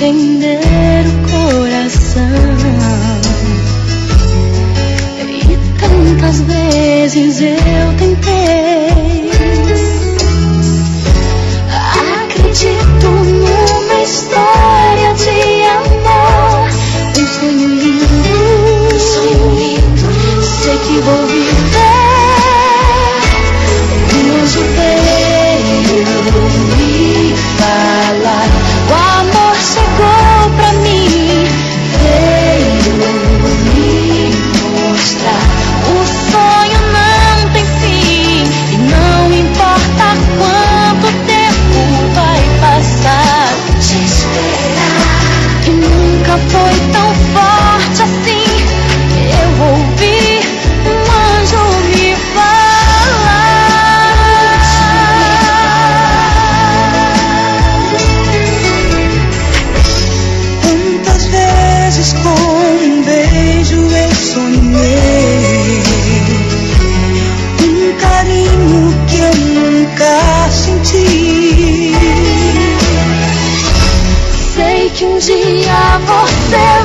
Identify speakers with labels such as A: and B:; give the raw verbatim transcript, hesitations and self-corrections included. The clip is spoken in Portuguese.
A: entender o coração. E tantas vezes eu tentei. Acredito numa história de amor, um sonho lindo, um sonho lindo. Sei que vou viver. Um anjo veio me falar, o amor chegou pra mim, veio me mostrar. O sonho não tem fim e não importa quanto tempo vai passar. Te esperar, e nunca foi tão forte assim. Eu ouvi um anjo me falar.
B: Quantas vezes com um beijo eu sonhei, um carinho que eu nunca senti.
A: Sei que um dia você